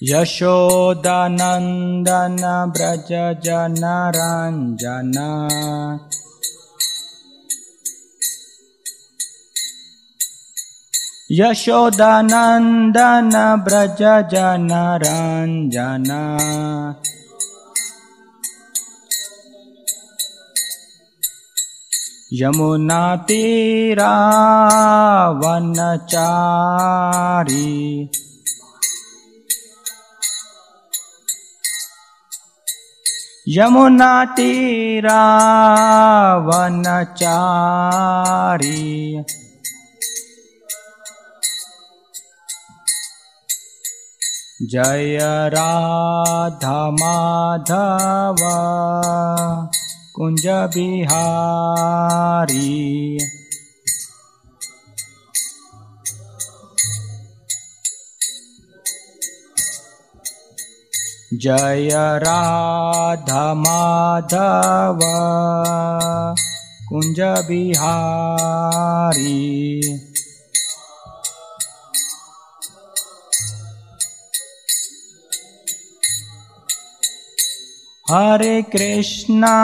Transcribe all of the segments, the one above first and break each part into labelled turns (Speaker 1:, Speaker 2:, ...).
Speaker 1: यशोदानंदन व्रज जनरंजन यशोदानंदन व्रज जनरंजन यमुना तीरा वनचारी यमुना तीरा वनचारी जय राधा माधव कुंज बिहारी जय राधा माधव कुंज बिहारी हरे कृष्णा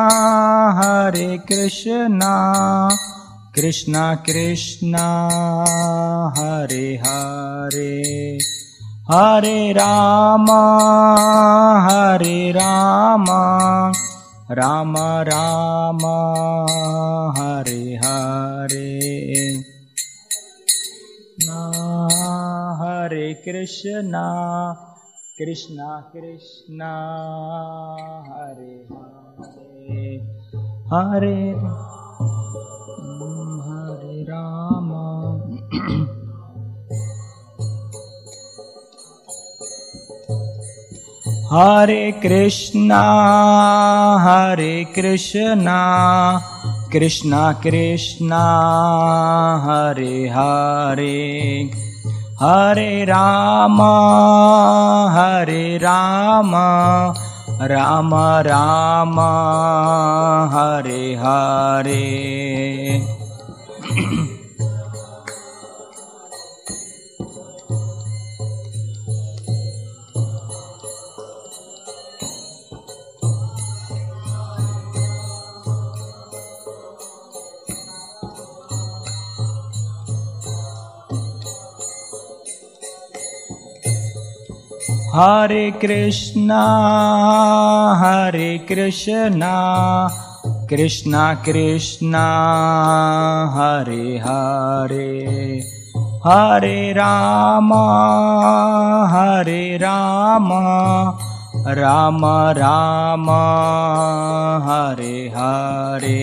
Speaker 1: कृष्णा कृष्णा हरे हरे हरे राम राम राम हरे हरे हरे कृष्णा कृष्णा कृष्णा हरे हरे हरे हरे राम हरे कृष्णा कृष्णा कृष्णा हरे हरे हरे राम राम राम हरे हरे हरे कृष्णा कृष्णा कृष्णा हरे हरे हरे राम राम राम हरे हरे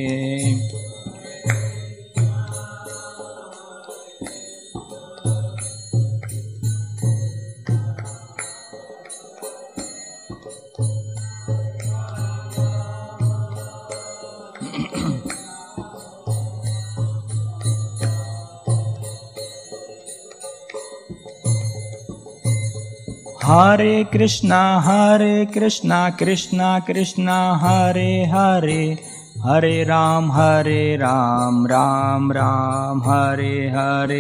Speaker 1: हरे कृष्णा कृष्णा कृष्णा हरे हरे हरे राम राम राम हरे हरे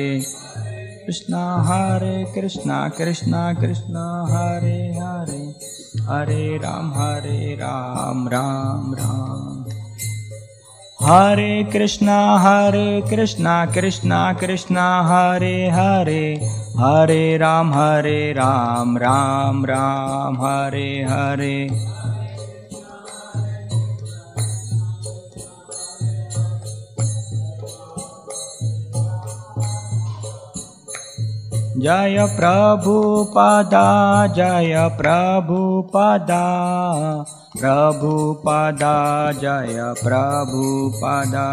Speaker 1: कृष्णा कृष्णा कृष्णा हरे हरे हरे राम राम राम हरे कृष्णा कृष्णा कृष्णा हरे हरे हरे राम राम राम हरे हरे जय प्रभुपादा जय प्रभुपादा प्रभुपादा जय प्रभुपादा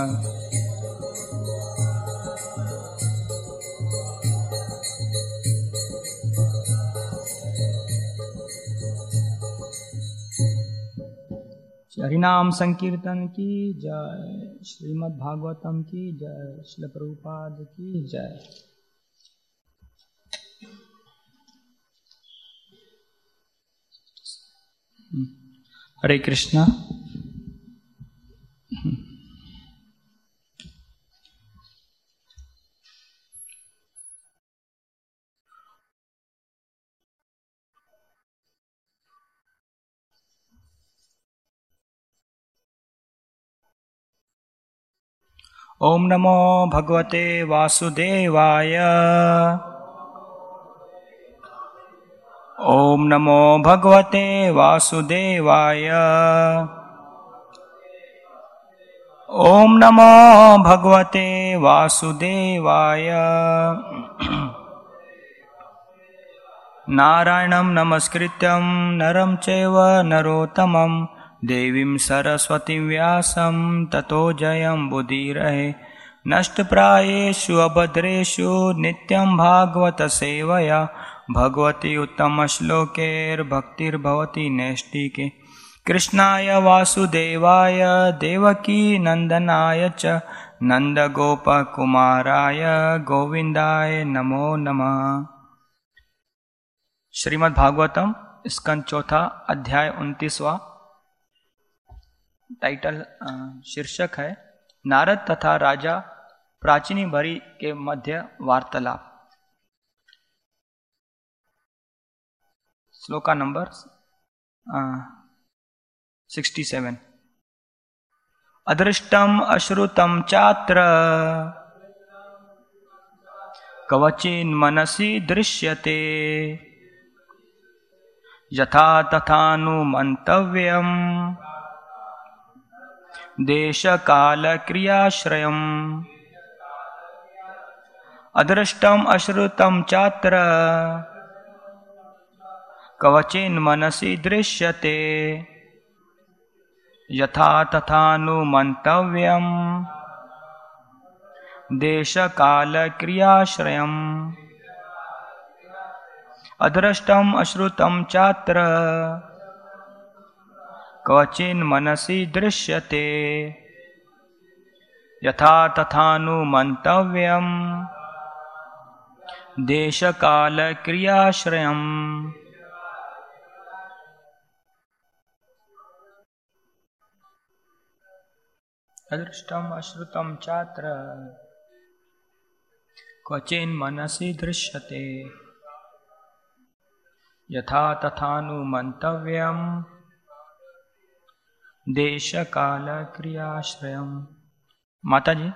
Speaker 1: हरिनाम संकीर्तन की जय, श्रीमद् भागवतम की जय, श्रील प्रभुपाद की जय। हरे कृष्णा। ओम नमो भगवते वासुदेवाय। ओम नमो भगवते वासुदेवाय। ओम नमो भगवते वासुदेवाय। नारायणं नमस्कृत्यं नरं चैव नरोत्तमं देवीं सरस्वतीं व्यासं ततो जयमुदीरये। नष्टप्रायेषु अभद्रेषु नित्यं भागवत सेवया भगवती उत्तमश्लोकैर्भक्तिर्भवति नैष्टिके। कृष्णाय वासुदेवाय देवकी नंदनाय च नंदगोपकुमाराय गोविंदाय नमो नमः। श्रीमद् भागवतम स्कंद चौथा अध्याय 29वां। टाइटल शीर्षक है नारद तथा राजा प्राचीनी भरी के मध्य वार्तालाप। श्लोका नंबर 67। अदृष्टम अश्रुतम चात्र कवचिन् मनसि दृश्यते यथा तथानुमन्तव्यम् देशकालक्रियाश्रयम्। अदृष्टम अश्रुतम चात्र कवचिन् मनसि दृश्यते यथा तथानुमन्तव्यम् देशकालक्रियाश्रयम्। अदृष्टम अश्रुतम चात्र क्वचिन् मनसि दृश्यते यथा तथानुमन्तव्यम् देशकालक्रियाश्रयम्। अदृष्टम अश्रुतम चात्र क्वचिन् मनसि दृश्यते यथा तथानुमन्तव्यम् देशकालक्रियाश्रयम्। माता जी,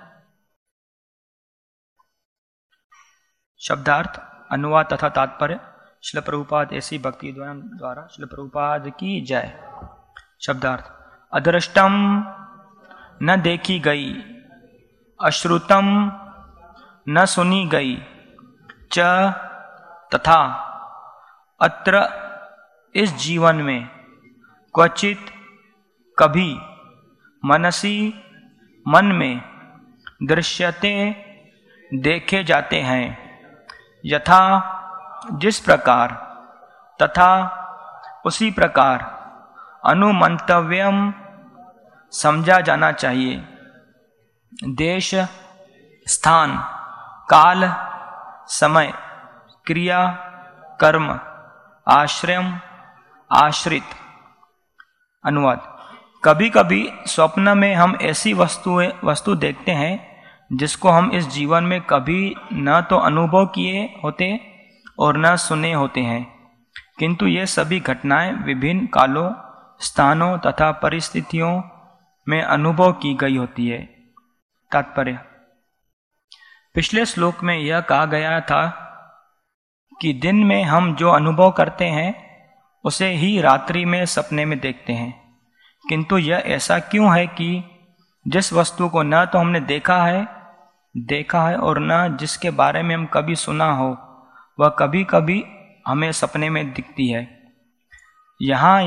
Speaker 1: शब्दार्थ, अनुवाद तथा तात्पर्य। श्रील प्रभुपाद ऐसी भक्ति द्वारा श्रील प्रभुपाद की जय। शब्दार्थ: अदृष्टम न देखी गई, अश्रुतम न सुनी गई, च तथा अत्र इस जीवन में, क्वचित कभी, मनसी मन में, दृश्यते देखे जाते हैं, यथा जिस प्रकार, तथा उसी प्रकार, अनुमंतव्यम समझा जाना चाहिए। देश, स्थान, काल, समय, क्रिया, कर्म, आश्रयम, आश्रित। अनुवाद: कभी कभी स्वप्न में हम ऐसी वस्तु देखते हैं जिसको हम इस जीवन में कभी न तो अनुभव किए होते और न सुने होते हैं, किंतु ये सभी घटनाएं विभिन्न कालों, स्थानों तथा परिस्थितियों में अनुभव की गई होती है। तात्पर्य: पिछले श्लोक में यह कहा गया था कि दिन में हम जो अनुभव करते हैं उसे ही रात्रि में सपने में देखते हैं, किंतु यह ऐसा क्यों है कि जिस वस्तु को न तो हमने देखा है और न जिसके बारे में हम कभी सुना हो, वह कभी कभी हमें सपने में दिखती है। यहाँ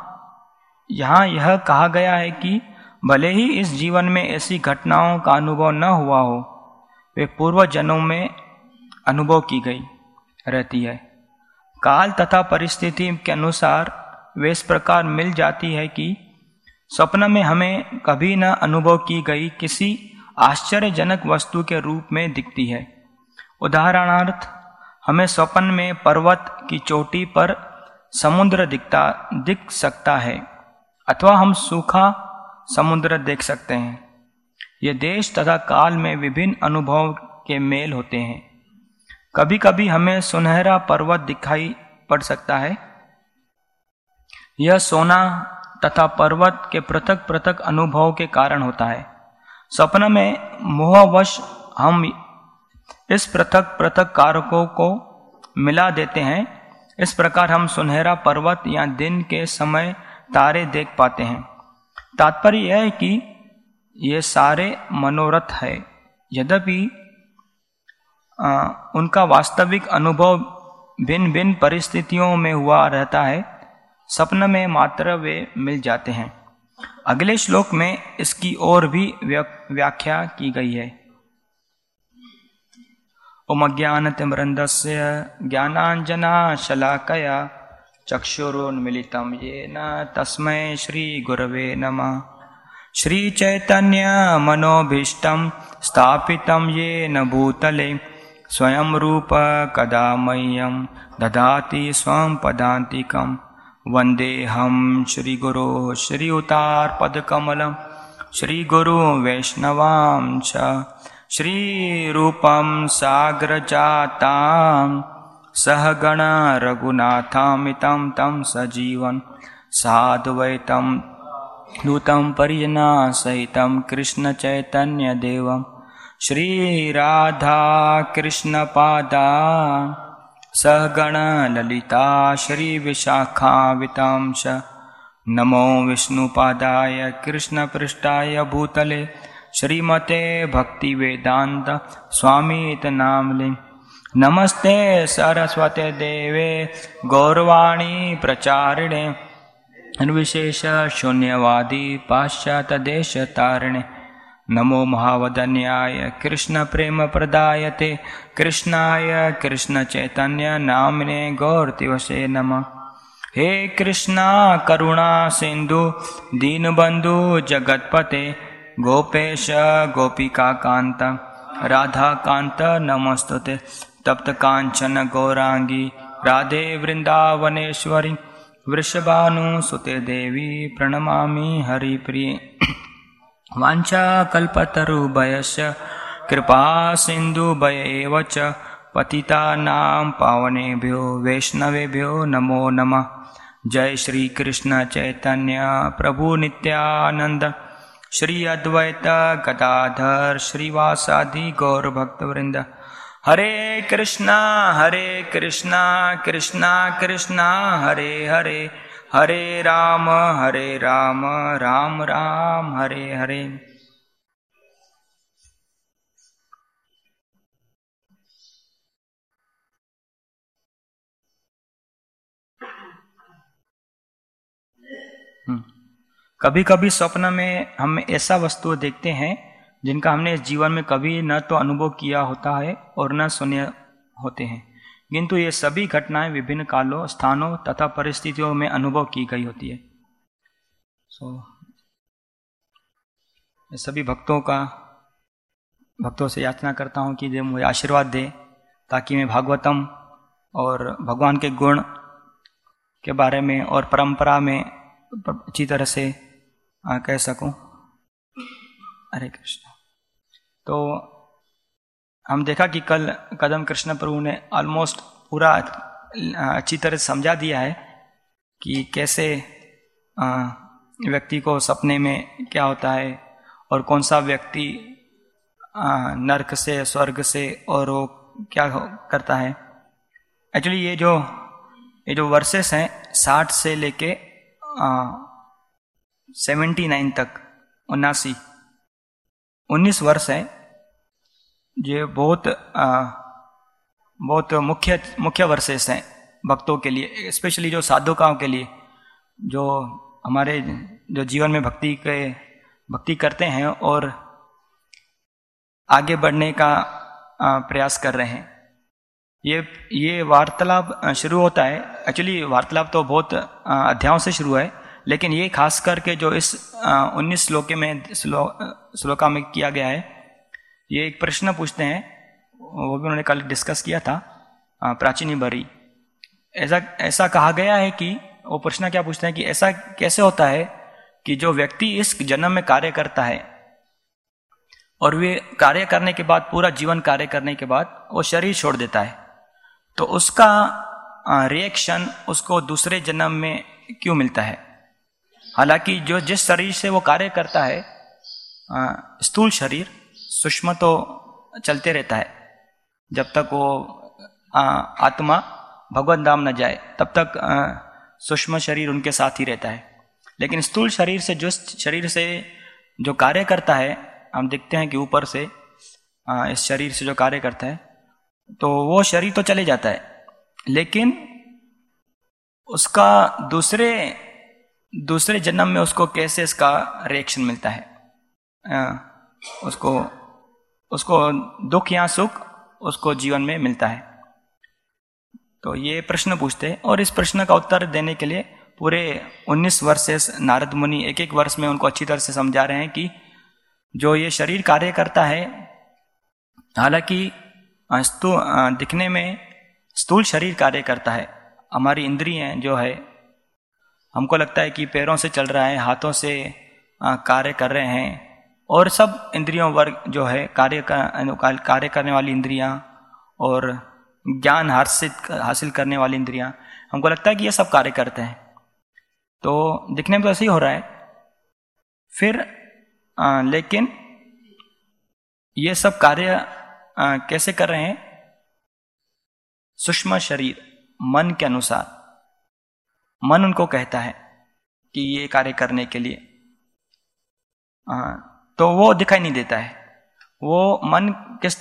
Speaker 1: यह कहा गया है कि भले ही इस जीवन में ऐसी घटनाओं का अनुभव न हुआ हो, वे पूर्व जन्मों में अनुभव की गई रहती है। काल तथा परिस्थिति के अनुसार वे इस प्रकार मिल जाती है कि स्वप्न में हमें कभी न अनुभव की गई किसी आश्चर्यजनक वस्तु के रूप में दिखती है। उदाहरणार्थ, हमें स्वप्न में पर्वत की चोटी पर समुद्र दिख सकता है, अथवा हम सूखा समुद्र देख सकते हैं। ये देश तथा काल में विभिन्न अनुभव के मेल होते हैं। कभी कभी हमें सुनहरा पर्वत दिखाई पड़ सकता है। यह सोना तथा पर्वत के पृथक पृथक अनुभव के कारण होता है। स्वप्न में मोहवश हम इस पृथक पृथक कारकों को मिला देते हैं। इस प्रकार हम सुनहरा पर्वत या दिन के समय तारे देख पाते हैं। तात्पर्य यह है कि ये सारे मनोरथ है, यद्यपि उनका वास्तविक अनुभव भिन्न भिन्न परिस्थितियों में हुआ रहता है। स्वप्न में मात्र वे मिल जाते हैं। अगले श्लोक में इसकी और भी व्याख्या की गई है। ओम अज्ञानतिमिरन्धस्य ज्ञानाञ्जनशलाकया चक्षुरुन्मीलितं येन तस्मै श्रीगुरवे नमः। श्रीचैतन्यमनोभीष्टं स्थापितं येन भूतले स्वयं रूप कदा मह्यं ददाति स्वं पदान्तिकं। वन्देऽहं श्रीगुरो श्रीयुतार्पदकमलं श्रीगुरु वैष्णवांश श्रीरूपं साग्रजातां सहगण रघुनाथामितं तं सजीवं साद्वैतं दूतं परिजना सहितं कृष्णचैतन्यदेवं श्रीराधा कृष्णपादा सहगण ललिता श्रीविशाखावितांश। नमो विष्णुपादाय कृष्णपृष्ठाय भूतले श्रीमते भक्तिवेदांत स्वामीति नामने। नमस्ते सरस्वते देवे गौरवाणी प्रचारिणे निर्विशेष शून्यवादी पाश्चात्यदेशतारिणे। नमो महावदन्याय कृष्ण प्रेम प्रदायते कृष्णाय कृष्ण चैतन्य नामने गौरतिवसे नमः। हे कृष्णा करुणा सिंधु दीनबंधु जगतपते गोपेश गोपिका कांत राधा कांत नमस्तुते। तप्त कांचन गौरांगी राधे वृंदावनेश्वरी वृषभानुसुते देवी प्रणमामि हरिप्रिये। वाञ्छा कल्पतरुभयस्य कृपा सिन्धुभय एव च पतितानां पावनेभ्यो वैष्णवेभ्यो नमो नमः। जय श्री कृष्ण चैतन्य प्रभु नित्यानंद श्री अद्वैत गदाधर श्रीवासादि गौर भक्तवृंद। हरे कृष्णा कृष्णा कृष्णा हरे हरे हरे राम राम राम हरे हरे। कभी कभी स्वप्न में हम ऐसा वस्तु देखते हैं जिनका हमने इस जीवन में कभी न तो अनुभव किया होता है और न सुने होते हैं, किंतु ये सभी घटनाएं विभिन्न कालों स्थानों तथा परिस्थितियों में अनुभव की गई होती है। सभी भक्तों से याचना करता हूँ कि मुझे आशीर्वाद दे ताकि मैं भागवतम और भगवान के गुण के बारे में और परंपरा में अच्छी तरह से कह सकूं। हरे कृष्ण। तो हम देखा कि कल कदम कृष्ण प्रभु ने ऑलमोस्ट पूरा अच्छी तरह समझा दिया है कि कैसे व्यक्ति को सपने में क्या होता है और कौन सा व्यक्ति नरक से स्वर्ग से और वो क्या करता है। एक्चुअली ये जो वर्सेस हैं 60 से लेके 79 तक 19 वर्ष है। ये बहुत मुख्य वर्सेस हैं भक्तों के लिए, स्पेशली जो साधुकाओं के लिए, जो हमारे जो जीवन में भक्ति करते हैं और आगे बढ़ने का प्रयास कर रहे हैं। ये वार्तालाप शुरू होता है। एक्चुअली वार्तालाप तो बहुत अध्यायों से शुरू है, लेकिन ये खास करके जो इस 19 श्लोका में किया गया है, ये एक प्रश्न पूछते हैं, वो भी उन्होंने कल डिस्कस किया था प्राचीनी बरी। ऐसा कहा गया है कि वो प्रश्न क्या पूछते हैं कि ऐसा कैसे होता है कि जो व्यक्ति इस जन्म में कार्य करता है और वे कार्य करने के बाद पूरा जीवन कार्य करने के बाद वो शरीर छोड़ देता है, तो उसका रिएक्शन उसको दूसरे जन्म में क्यों मिलता है। हालांकि जो जिस शरीर से वो कार्य करता है स्थूल शरीर सूक्ष्म तो चलते रहता है, जब तक वो आत्मा भगवत धाम न जाए तब तक सूक्ष्म शरीर उनके साथ ही रहता है। लेकिन स्थूल शरीर से जो कार्य करता है, हम देखते हैं कि ऊपर से इस शरीर से जो कार्य करता है, तो वो शरीर तो चले जाता है, लेकिन उसका दूसरे जन्म में उसको कैसे इसका रिएक्शन मिलता है, उसको दुख या सुख उसको जीवन में मिलता है। तो ये प्रश्न पूछते हैं, और इस प्रश्न का उत्तर देने के लिए पूरे 19 वर्ष से नारद मुनि एक वर्ष में उनको अच्छी तरह से समझा रहे हैं कि जो ये शरीर कार्य करता है, हालांकि दिखने में स्थूल शरीर कार्य करता है, हमारी इंद्रियां जो है, हमको लगता है कि पैरों से चल रहा है, हाथों से कार्य कर रहे हैं, और सब इंद्रियों वर्ग जो है कार्य करने वाली इंद्रियां और ज्ञान हासिल करने वाली इंद्रियां, हमको लगता है कि ये सब कार्य करते हैं। तो दिखने में तो ऐसे ही हो रहा है, फिर लेकिन ये सब कार्य कैसे कर रहे हैं? सूक्ष्म शरीर मन के अनुसार, मन उनको कहता है कि ये कार्य करने के लिए, तो वो दिखाई नहीं देता है। वो मन किस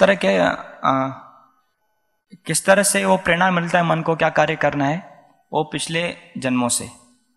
Speaker 1: तरह से वो प्रेरणा मिलता है मन को क्या कार्य करना है, वो पिछले जन्मों से।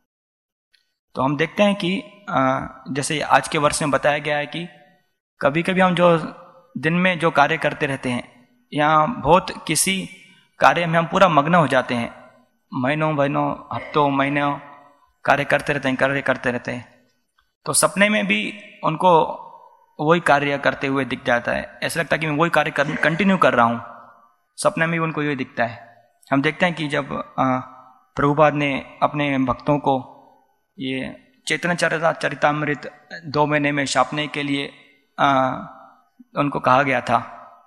Speaker 1: तो हम देखते हैं कि जैसे आज के वर्ष में बताया गया है कि कभी कभी हम जो दिन में जो कार्य करते रहते हैं, या बहुत किसी कार्य में हम पूरा मग्न हो जाते हैं, महीनों हफ्तों महीनों कार्य करते रहते हैं, तो सपने में भी उनको वही कार्य करते हुए दिख जाता है। ऐसा लगता है कि मैं वही कार्य कंटिन्यू कर रहा हूँ, सपने में भी उनको यही दिखता है। हम देखते हैं कि जब प्रभुपाद ने अपने भक्तों को ये चैतन्य चरितामृत 2 महीने में छापने के लिए उनको कहा गया था,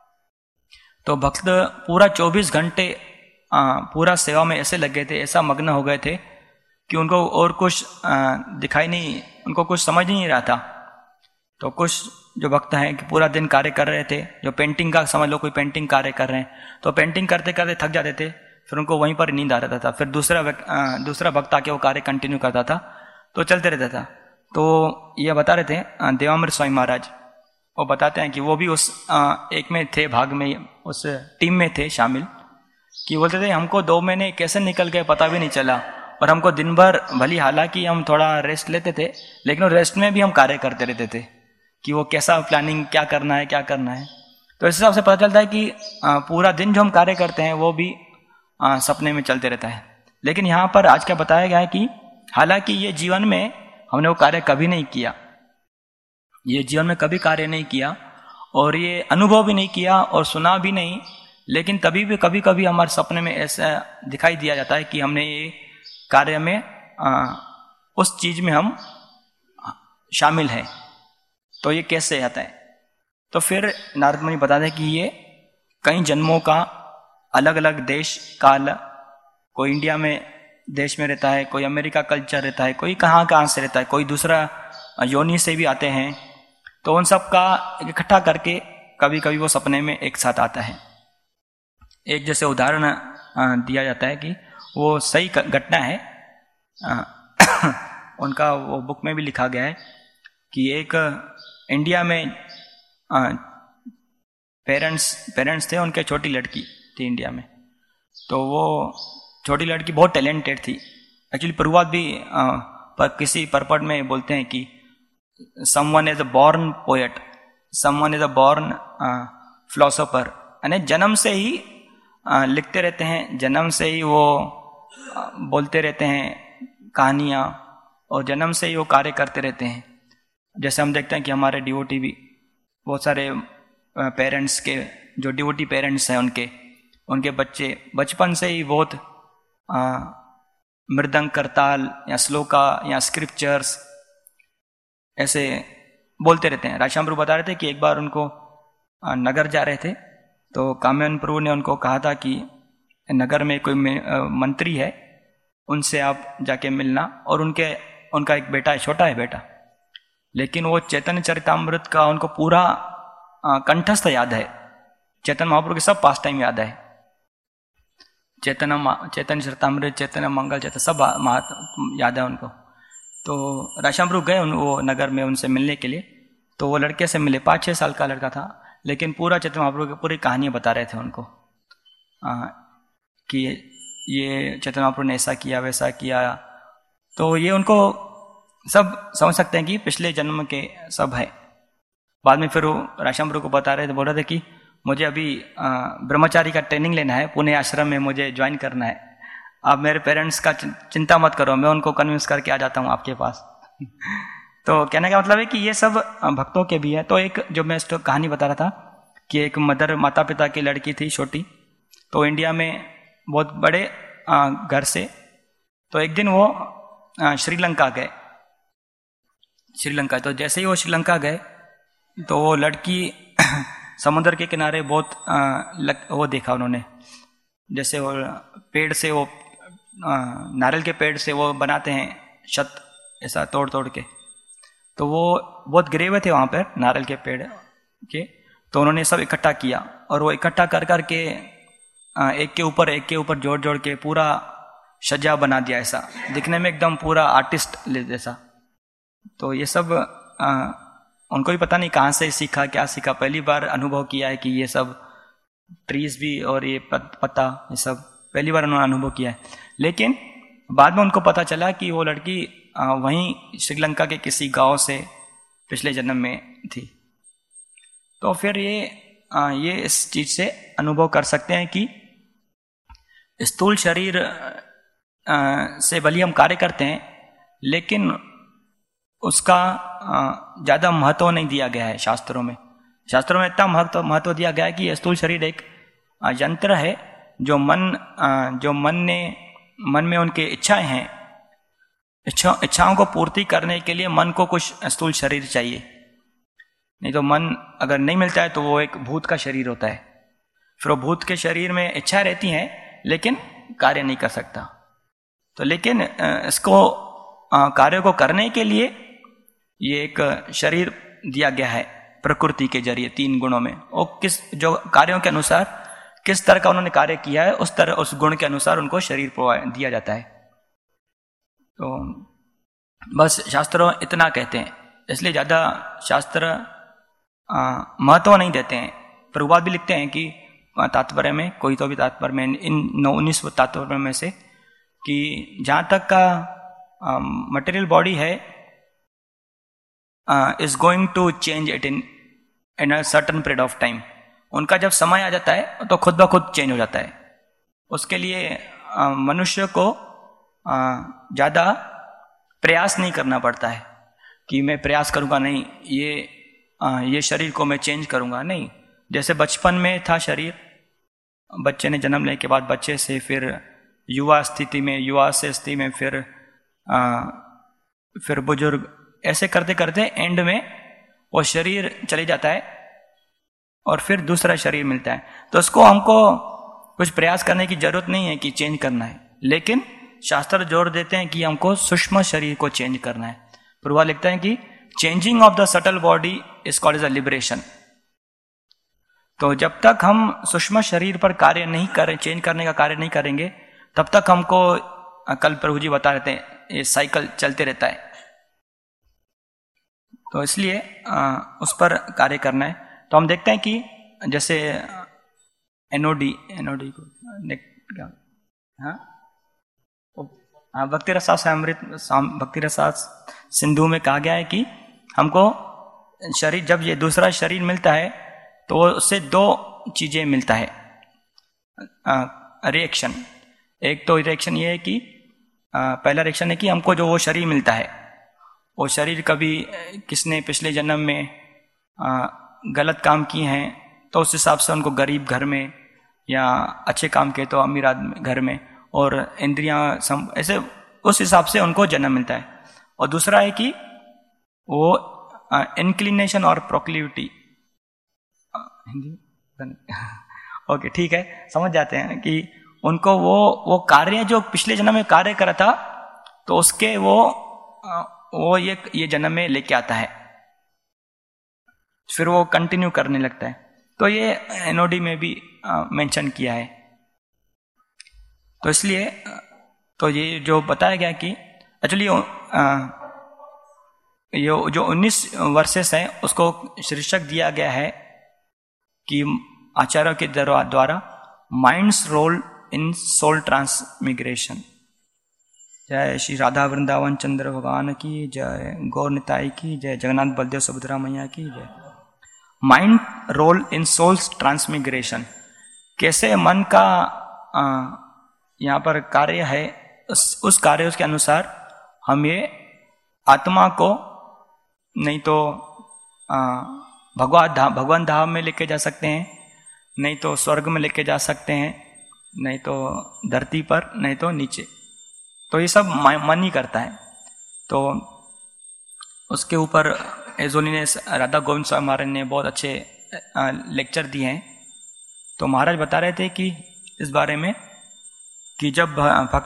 Speaker 1: तो भक्त पूरा 24 घंटे पूरा सेवा में ऐसे लगे थे, ऐसा मग्न हो गए थे कि उनको और कुछ दिखाई नहीं, उनको कुछ समझ नहीं रहा था। तो कुछ जो भक्त हैं कि पूरा दिन कार्य कर रहे थे, जो पेंटिंग का समझ लो, कोई पेंटिंग कार्य कर रहे हैं, तो पेंटिंग करते करते थक जाते थे, फिर उनको वहीं पर नींद आ रहता था, फिर दूसरा भक्त आके वो कार्य कंटिन्यू करता था, तो चलते रहता था। तो ये बता रहे थे देवामृत स्वामी महाराज, वो बताते हैं कि वो भी उस एक में थे, भाग में उस टीम में थे शामिल, कि बोलते थे हमको 2 महीने कैसे निकल गए पता भी नहीं चला, और हमको दिन भर भली, हालांकि हम थोड़ा रेस्ट लेते थे, लेकिन रेस्ट में भी हम कार्य करते रहते थे कि वो कैसा प्लानिंग, क्या करना है। तो इस हिसाब से पता चलता है कि पूरा दिन जो हम कार्य करते हैं वो भी सपने में चलते रहता है। लेकिन यहाँ पर आज क्या बताया गया है कि हालांकि ये जीवन में हमने वो कार्य कभी नहीं किया, ये जीवन में कभी कार्य नहीं किया, और ये अनुभव भी नहीं किया और सुना भी नहीं, लेकिन तभी भी कभी कभी हमारे सपने में ऐसा दिखाई दिया जाता है कि हमने ये कार्य में उस चीज में हम शामिल हैं। तो ये कैसे आता है? तो फिर नारद मुनि बताते हैं कि ये कई जन्मों का अलग अलग देश काल, कोई इंडिया में देश में रहता है, कोई अमेरिका कल्चर रहता है, कोई कहाँ से रहता है, कोई दूसरा योनि से भी आते हैं, तो उन सब का इकट्ठा करके कभी कभी वो सपने में एक साथ आता है। एक जैसे उदाहरण दिया जाता है कि वो सही घटना है, उनका वो बुक में भी लिखा गया है कि एक इंडिया में पेरेंट्स थे, उनके छोटी लड़की थी इंडिया में, तो वो छोटी लड़की बहुत टैलेंटेड थी। एक्चुअली प्रभुपाद भी पर किसी परपट में बोलते हैं कि someone is a born poet, someone is a born philosopher, यानी जन्म से ही लिखते रहते हैं, जन्म से ही वो बोलते रहते हैं कहानियाँ, और जन्म से ही वो कार्य करते रहते हैं। जैसे हम देखते हैं कि हमारे डिवोटी भी बहुत सारे पेरेंट्स के, जो डिवोटी पेरेंट्स हैं, उनके बच्चे बचपन से ही बहुत मृदंग करताल या श्लोका या स्क्रिप्चर्स ऐसे बोलते रहते हैं। राजश्याम प्रभु बता रहे थे कि एक बार उनको नगर जा रहे थे, तो काम्यान प्रभु ने उनको कहा था कि नगर में कोई मंत्री है, उनसे आप जाके मिलना, और उनका एक बेटा है, छोटा है बेटा, लेकिन वो चैतन्य चरितामृत का उनको पूरा कंठस्थ याद है, चैतन्य महाप्रभु के सब पास टाइम याद है, चैतन्य चरितामृत, चैतन्य मंगल, चैतन्य सब याद है उनको। तो राशाम प्रभु गए वो नगर में उनसे मिलने के लिए, तो वो लड़के से मिले, 5-6 साल का लड़का था, लेकिन पूरा चैतन्य महाप्रभु की पूरी कहानियाँ बता रहे थे उनको कि ये चैतन्य महाप्रभु ने ऐसा किया वैसा किया। तो ये उनको सब समझ सकते हैं कि पिछले जन्म के सब है। बाद में फिर वो राशाम प्रभु को बता रहे थे, बोल रहे थे कि मुझे अभी ब्रह्मचारी का ट्रेनिंग लेना है, पुणे आश्रम में मुझे ज्वाइन करना है, आप मेरे पेरेंट्स का चिंता मत करो, मैं उनको कन्विंस करके आ जाता हूँ आपके पास। तो कहने का मतलब है कि ये सब भक्तों के भी है। तो एक जो मैं कहानी बता रहा था कि एक माता पिता की लड़की थी छोटी, तो इंडिया में बहुत बड़े घर से, तो एक दिन वो श्रीलंका गए, श्रीलंका। तो जैसे ही वो श्रीलंका गए तो वो लड़की समुद्र के किनारे बहुत वो देखा उन्होंने, जैसे वो पेड़ से वो नारियल के पेड़ से वो बनाते हैं छत, ऐसा तोड़ तोड़ के, तो वो बहुत गिरे हुए थे वहाँ पर नारियल के पेड़ के। तो उन्होंने सब इकट्ठा किया और वो इकट्ठा कर कर के एक के ऊपर जोड़ जोड़ के पूरा सजा बना दिया, ऐसा दिखने में एकदम पूरा आर्टिस्ट जैसा। तो ये सब उनको भी पता नहीं कहाँ से सीखा, क्या सीखा, पहली बार अनुभव किया है कि ये सब ट्रीज भी और ये पत्ता, ये सब पहली बार उन्होंने अनुभव किया है। लेकिन बाद में उनको पता चला कि वो लड़की वहीं श्रीलंका के किसी गांव से पिछले जन्म में थी। तो फिर ये इस चीज से अनुभव कर सकते हैं कि स्थूल शरीर से भले हम कार्य करते हैं, लेकिन उसका ज़्यादा महत्व नहीं दिया गया है शास्त्रों में। शास्त्रों में इतना महत्व दिया गया है कि स्थूल शरीर एक यंत्र है जो मन में उनके इच्छाएं हैं, इच्छाओं को पूर्ति करने के लिए मन को कुछ स्थूल शरीर चाहिए, नहीं तो मन अगर नहीं मिलता है तो वो एक भूत का शरीर होता है। फिर वो भूत के शरीर में इच्छाएं रहती हैं लेकिन कार्य नहीं कर सकता। तो लेकिन इसको कार्य को करने के लिए ये एक शरीर दिया गया है प्रकृति के जरिए 3 गुणों में, और जो कार्यों के अनुसार किस तरह का उन्होंने कार्य किया है उस गुण के अनुसार उनको शरीर दिया जाता है। तो बस शास्त्रों इतना कहते हैं, इसलिए ज़्यादा शास्त्र महत्व नहीं देते हैं। प्रभुपाद भी लिखते हैं कि तात्पर्य में, कोई तो भी तात्पर्य में, इन 19 तात्पर्य में से, कि जहाँ तक का मटेरियल बॉडी है is going to change it in a certain period of time. उनका जब समय आ जाता है तो खुद ब खुद चेंज हो जाता है। उसके लिए मनुष्य को ज़्यादा प्रयास नहीं करना पड़ता है कि मैं प्रयास करूँगा, नहीं ये शरीर को मैं चेंज करूँगा, नहीं। जैसे बचपन में था शरीर, बच्चे ने जन्म लेने के बाद बच्चे से फिर युवा स्थिति में, युवा से स्थिति में, फिर बुजुर्ग, ऐसे करते करते एंड में वो शरीर चले जाता है और फिर दूसरा शरीर मिलता है। तो उसको हमको कुछ प्रयास करने की जरूरत नहीं है कि चेंज करना है, लेकिन शास्त्र जोर देते हैं कि हमको सूक्ष्म शरीर को चेंज करना है। प्रभुपाद लिखता है कि changing of the subtle body is called as a liberation. तो जब तक हम सूक्ष्म शरीर पर कार्य नहीं करें, चेंज करने का कार्य नहीं करेंगे, तब तक हमको, कल प्रभु जी बता रहे थे, ये साइकिल चलते रहता है। तो इसलिए उस पर कार्य करना है। तो हम देखते हैं कि जैसे एनओडी को भक्ति रसास अमृत, भक्ति रसास सिंधु में कहा गया है कि हमको शरीर, जब ये दूसरा शरीर मिलता है तो उससे 2 चीजें मिलता है रिएक्शन। एक तो रिएक्शन ये है कि पहला रिएक्शन है कि हमको जो वो शरीर मिलता है, वो शरीर कभी किसने पिछले जन्म में गलत काम किए हैं तो उस हिसाब से उनको गरीब घर में, या अच्छे काम किए तो अमीर आदमी घर में, और इंद्रियां ऐसे उस हिसाब से उनको जन्म मिलता है। और दूसरा है कि वो इंक्लिनेशन और प्रोक्लिविटी, ओके ठीक है, समझ जाते हैं कि उनको वो कार्य जो पिछले जन्म में कार्य करा था तो उसके वो ये जन्म में लेके आता है। फिर वो कंटिन्यू करने लगता है। तो ये एनओडी में भी मेंशन किया है। तो इसलिए तो ये जो बताया गया कि एक्चुअली ये जो 19 वर्सेस हैं उसको शीर्षक दिया गया है कि आचार्यों के द्वारा mind's role in soul transmigration. जय श्री राधा वृंदावन चंद्र भगवान की जय, गौर निताई की जय, जगन्नाथ बलदेव सुभद्रा मैया की जय। Mind role in souls transmigration, कैसे मन का यहाँ पर कार्य है, उस कार्य के अनुसार हम ये आत्मा को नहीं तो भगवान धाम में लेके जा सकते हैं, नहीं तो स्वर्ग में लेके जा सकते हैं, नहीं तो धरती पर, नहीं तो नीचे। तो ये सब मन ही करता है। तो उसके ऊपर एजोली ने, राधा गोविंद स्वामी महाराज ने बहुत अच्छे लेक्चर दिए हैं। तो महाराज बता रहे थे कि इस बारे में कि जब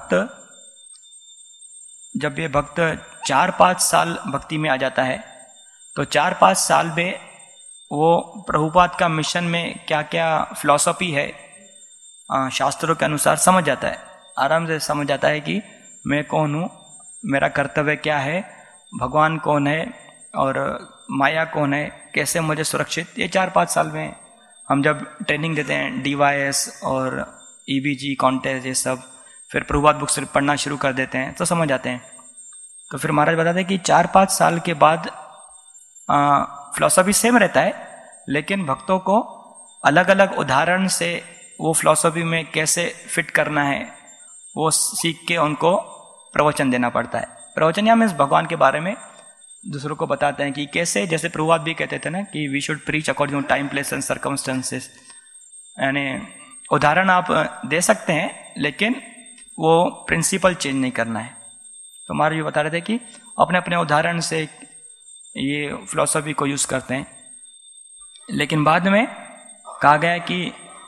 Speaker 1: ये भक्त 4-5 साल भक्ति में आ जाता है तो 4-5 साल में वो प्रभुपाद का मिशन में क्या क्या फिलॉसफी है शास्त्रों के अनुसार समझ जाता है, आराम से समझ जाता है कि मैं कौन हूँ, मेरा कर्तव्य क्या है, भगवान कौन है और माया कौन है, कैसे मुझे सुरक्षित। ये 4-5 साल में हम जब ट्रेनिंग देते हैं DYS और EBG कॉन्टेस्ट ये सब, फिर प्रभुपाद बुक्स पढ़ना शुरू कर देते हैं तो समझ आते हैं। तो फिर महाराज बताते हैं कि 4-5 साल के बाद फिलॉसफी सेम रहता है, लेकिन भक्तों को अलग अलग उदाहरण से वो फिलॉसफी में कैसे फिट करना है वो सीख के उनको प्रवचन देना पड़ता है। प्रवचन या मीन्स भगवान के बारे में दूसरों को बताते हैं कि कैसे, जैसे प्रभुपाद भी कहते थे ना कि we should preach according to time place and circumstances, यानी उदाहरण आप दे सकते हैं लेकिन वो प्रिंसिपल चेंज नहीं करना है। तो हमारे ये बता रहे थे कि अपने अपने उदाहरण से ये फिलॉसफी को यूज करते हैं, लेकिन बाद में कहा गया कि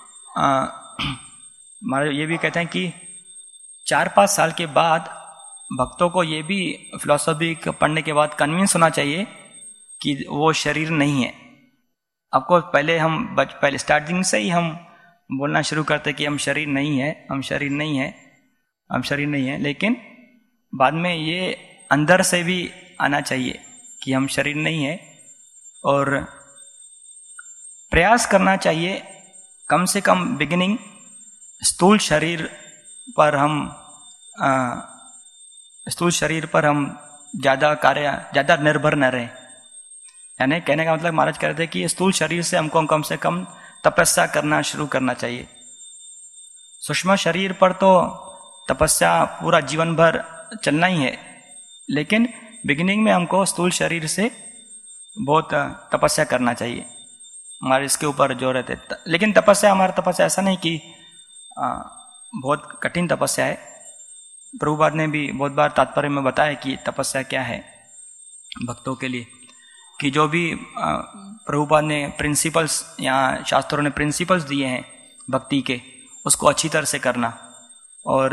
Speaker 1: हमारे ये भी कहते हैं कि 4-5 साल के बाद भक्तों को ये भी फिलॉसफी पढ़ने के बाद कन्विंस होना चाहिए कि वो शरीर नहीं है। आपको पहले स्टार्टिंग से ही हम बोलना शुरू करते कि हम शरीर नहीं है, हम शरीर नहीं है, हम शरीर नहीं है, लेकिन बाद में ये अंदर से भी आना चाहिए कि हम शरीर नहीं है, और प्रयास करना चाहिए कम से कम बिगिनिंग स्थूल शरीर पर हम ज़्यादा निर्भर न रहें। यानी कहने का मतलब महाराज कह रहे थे कि स्थूल शरीर से हमको कम से कम तपस्या करना शुरू करना चाहिए। सूक्ष्म शरीर पर तो तपस्या पूरा जीवन भर चलना ही है, लेकिन बिगिनिंग में हमको स्थूल शरीर से बहुत तपस्या करना चाहिए। हमारे इसके ऊपर जोर रहते, लेकिन हमारा तपस्या ऐसा नहीं कि बहुत कठिन तपस्या है। प्रभुपाद ने भी बहुत बार तात्पर्य में बताया कि तपस्या क्या है भक्तों के लिए, कि जो भी प्रभुपाद ने प्रिंसिपल्स या शास्त्रों ने प्रिंसिपल्स दिए हैं भक्ति के, उसको अच्छी तरह से करना, और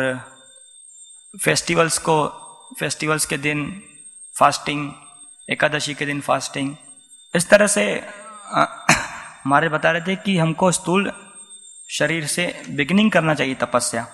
Speaker 1: फेस्टिवल्स के दिन फास्टिंग, एकादशी के दिन फास्टिंग, इस तरह से हमारे बता रहे थे कि हमको स्थूल शरीर से बिगिनिंग करना चाहिए तपस्या।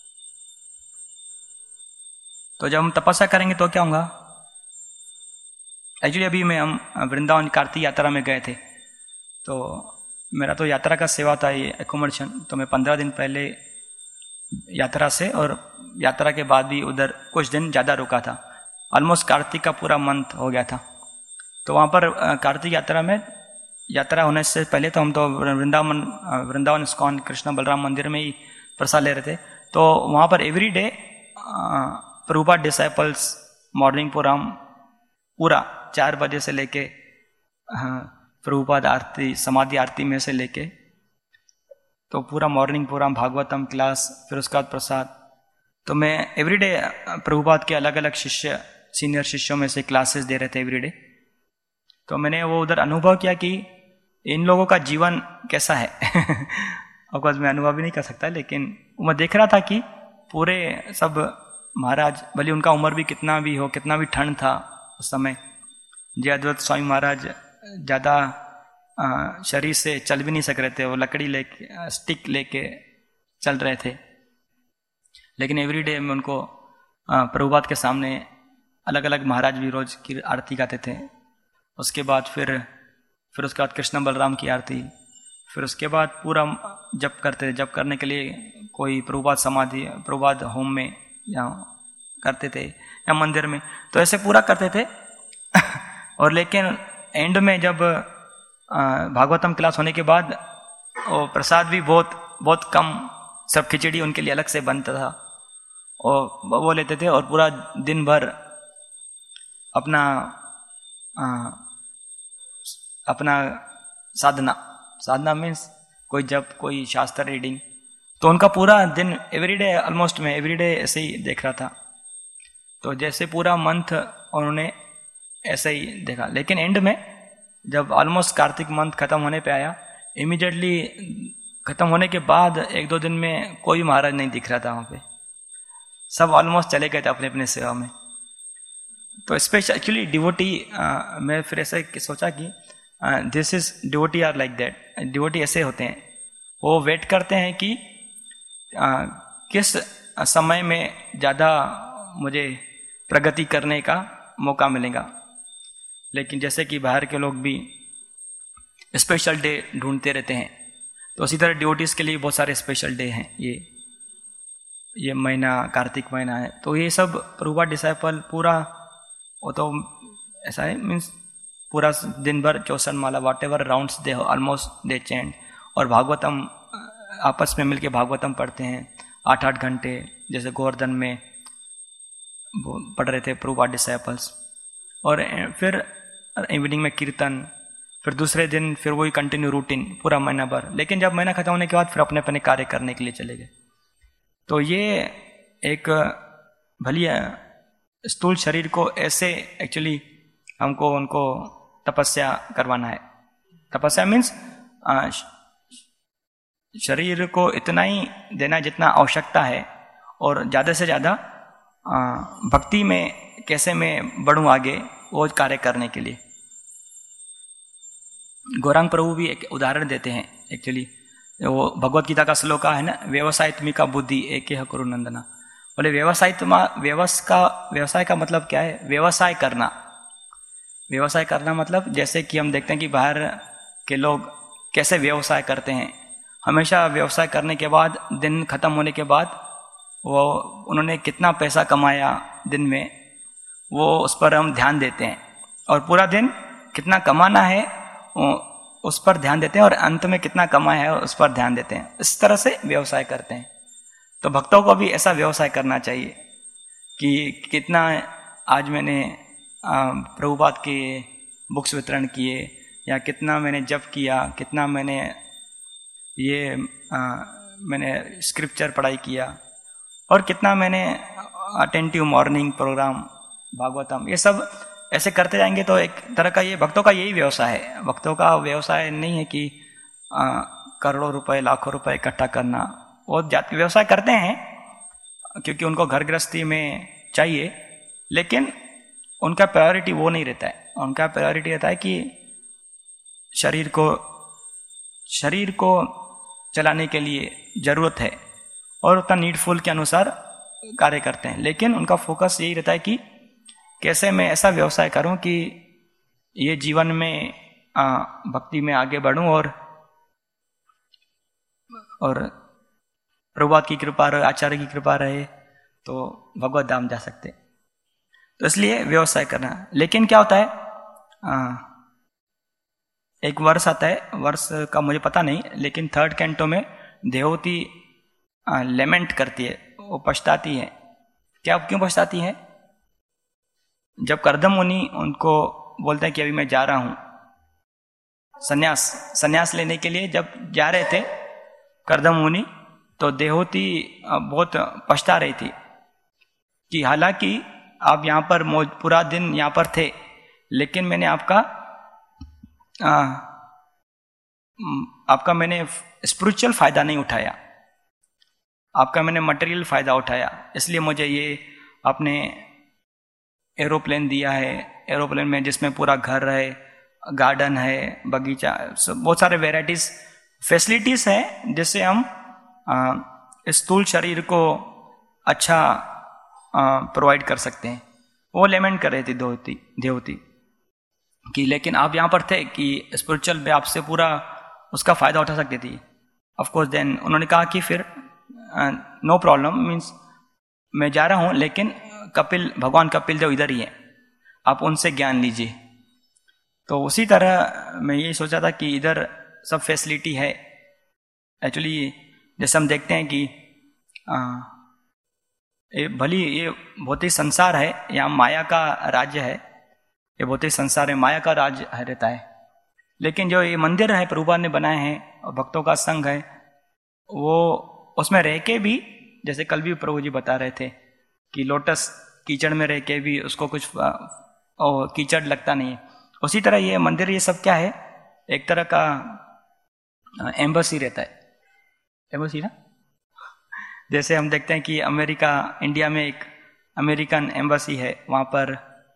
Speaker 1: तो जब हम तपस्या करेंगे तो क्या होगा? एक्चुअली अभी हम वृंदावन कार्तिक यात्रा में गए थे, तो मेरा तो यात्रा का सेवा था ये एकोमोडेशन, तो मैं 15 दिन पहले यात्रा से और यात्रा के बाद भी उधर कुछ दिन ज़्यादा रुका था। ऑलमोस्ट कार्तिक का पूरा मंथ हो गया था। तो वहाँ पर कार्तिक यात्रा होने से पहले तो हम तो वृंदावन इस्कॉन कृष्ण बलराम मंदिर में ही प्रसाद ले रहे थे। तो वहाँ पर every day Prabhupada disciples morning program पूरा 4 बजे से लेके प्रभुपाद आरती, समाधि आरती में से लेके तो पूरा मॉर्निंग प्रोग्राम, भागवतम क्लास, फिर उसके बाद प्रसाद। तो मैं एवरीडे प्रभुपाद के अलग अलग शिष्य, सीनियर शिष्यों में से क्लासेस दे रहे थे एवरीडे। तो मैंने वो उधर अनुभव किया कि इन लोगों का जीवन कैसा है। ऑफकोर्स मैं अनुभव भी नहीं कर सकता, लेकिन मैं देख रहा था कि पूरे सब महाराज, भले उनका उम्र भी कितना भी हो, कितना भी ठंड था उस समय, जय अद्वैत स्वामी महाराज ज़्यादा शरीर से चल भी नहीं सक रहे थे, वो लकड़ी लेके स्टिक लेके चल रहे थे। लेकिन एवरीडे में उनको प्रभुपाद के सामने अलग अलग महाराज भी रोज की आरती गाते थे। उसके बाद फिर उसके बाद कृष्ण बलराम की आरती, फिर उसके बाद पूरा जप करते थे। जप करने के लिए कोई प्रभुपाद समाधि, प्रभुपाद होम में या करते थे या मंदिर में, तो ऐसे पूरा करते थे। और लेकिन एंड में जब भागवतम क्लास होने के बाद वो प्रसाद भी बहुत कम, सब खिचड़ी उनके लिए अलग से बनता था और वो लेते थे। और पूरा दिन भर अपना साधना मीन्स कोई जप, कोई शास्त्र रीडिंग, तो उनका पूरा दिन एवरीडे, ऑलमोस्ट मैं एवरीडे ऐसे ही देख रहा था। तो जैसे पूरा मंथ उन्होंने ऐसे ही देखा। लेकिन एंड में जब ऑलमोस्ट कार्तिक मंथ खत्म होने पे आया, इमीडिएटली खत्म होने के बाद 1-2 दिन में कोई महाराज नहीं दिख रहा था वहाँ पे, सब ऑलमोस्ट चले गए थे अपने अपने सेवा में। तो स्पेशल एक्चुअली डिवोटी, मैं फिर ऐसे सोचा कि this is devotee are like that, devotee ऐसे होते हैं, वो वेट करते हैं कि किस समय में ज़्यादा मुझे प्रगति करने का मौका मिलेगा। लेकिन जैसे कि बाहर के लोग भी स्पेशल डे ढूंढते रहते हैं, तो उसी तरह डिवोटीज के लिए बहुत सारे स्पेशल डे हैं। ये महीना कार्तिक महीना है, तो ये सब प्रभुपाद डिसाइपल पूरा, वो तो ऐसा है मीन्स पूरा दिन भर 64 माला whatever rounds they almost they chant, और भागवतम आपस में मिलके भागवतम पढ़ते हैं 8-8 घंटे, जैसे गोवर्धन में पढ़ रहे थे प्रभुपाद डिसाइपल्स। और फिर इवनिंग में कीर्तन, फिर दूसरे दिन फिर वही कंटिन्यू रूटीन पूरा महीना भर। लेकिन जब महीना खत्म होने के बाद फिर अपने अपने कार्य करने के लिए चले गए। तो ये एक भली स्थूल शरीर को ऐसे एक्चुअली हमको उनको तपस्या करवाना है। तपस्या मीन्स शरीर को इतना ही देना जितना आवश्यकता है, और ज़्यादा से ज़्यादा भक्ति में कैसे मैं बढ़ूँ आगे, वो कार्य करने के लिए। गौरांग प्रभु भी एक उदाहरण देते हैं एक्चुअली, वो भगवत गीता का श्लोक है ना, व्यवसायत्मिका बुद्धि एके कुरु नंदना। बोले व्यवसाय का मतलब क्या है? व्यवसाय करना। व्यवसाय करना मतलब जैसे कि हम देखते हैं कि बाहर के लोग कैसे व्यवसाय करते हैं। हमेशा व्यवसाय करने के बाद, दिन खत्म होने के बाद, वो उन्होंने कितना पैसा कमाया दिन में, वो उस पर हम ध्यान देते हैं, और पूरा दिन कितना कमाना है उस पर ध्यान देते हैं, और अंत में कितना कमाया है उस पर ध्यान देते हैं। इस तरह से व्यवसाय करते हैं। तो भक्तों को भी ऐसा व्यवसाय करना चाहिए कि कितना आज मैंने प्रभुपाद के बुक्स वितरण किए, या कितना मैंने जप किया, कितना मैंने मैंने स्क्रिप्चर पढ़ाई किया, और कितना मैंने अटेंटिव मॉर्निंग प्रोग्राम भागवतम, ये सब ऐसे करते जाएंगे तो एक तरह का ये भक्तों का यही व्यवसाय है। भक्तों का व्यवसाय नहीं है कि करोड़ों रुपए, लाखों रुपए इकट्ठा करना। वो जाति व्यवसाय करते हैं क्योंकि उनको घर गृहस्थी में चाहिए, लेकिन उनका प्रायोरिटी वो नहीं रहता है। उनका प्रायोरिटी रहता है कि शरीर को चलाने के लिए जरूरत है, और उतना नीडफुल के अनुसार कार्य करते हैं। लेकिन उनका फोकस यही रहता है कि कैसे मैं ऐसा व्यवसाय करूं कि ये जीवन में भक्ति में आगे बढ़ूं, और प्रभुपाद की कृपा रहे, आचार्य की कृपा रहे, तो भगवत धाम जा सकते। तो इसलिए व्यवसाय करना। लेकिन क्या होता है, एक वर्ष आता है, वर्ष का मुझे पता नहीं, लेकिन 3rd कैंटो में देवहूति लेमेंट करती है, वो पछताती है। क्या, क्यों पछताती है? जब कर्दम मुनि उनको बोलते हैं कि अभी मैं जा रहा हूं संन्यास लेने के लिए, जब जा रहे थे कर्दम मुनि, तो देवहूति बहुत पछता रही थी कि हालांकि आप यहाँ पर पूरा दिन यहाँ पर थे, लेकिन मैंने आपका मैंने स्पिरिचुअल फायदा नहीं उठाया, आपका मैंने मटेरियल फायदा उठाया, इसलिए मुझे ये आपने एरोप्लेन दिया है, एरोप्लेन में जिसमें पूरा घर रहे, गार्डन है, बगीचा, बहुत सारे वेराइटीज फैसिलिटीज है जिससे हम स्थूल शरीर को अच्छा प्रोवाइड कर सकते हैं। वो लेमेंट कर रहे थे देवती कि लेकिन आप यहाँ पर थे कि स्पिरिचुअल में आपसे पूरा उसका फायदा उठा सकती थी। ऑफ कोर्स देन उन्होंने कहा कि फिर नो प्रॉब्लम, मीन्स मैं जा रहा हूँ लेकिन भगवान कपिल देव इधर ही है, आप उनसे ज्ञान लीजिए। तो उसी तरह मैं ये सोचा था कि इधर सब फैसिलिटी है। एक्चुअली जैसे हम देखते हैं कि भली ये भौतिक संसार है, यहाँ माया का राज्य है, ये भौतिक संसार है, माया का राज्य रहता है। लेकिन जो ये मंदिर है प्रभुपाद ने बनाए हैं और भक्तों का संघ है, वो उसमें रह के भी, जैसे कल भी प्रभु जी बता रहे थे कि लोटस कीचड़ में रह के भी उसको कुछ कीचड़ लगता नहीं है, उसी तरह ये मंदिर ये सब क्या है, एक तरह का एम्बेसी रहता है। एम्बेसी ना, जैसे हम देखते हैं कि अमेरिका, इंडिया में एक अमेरिकन एम्बेसी है, वहाँ पर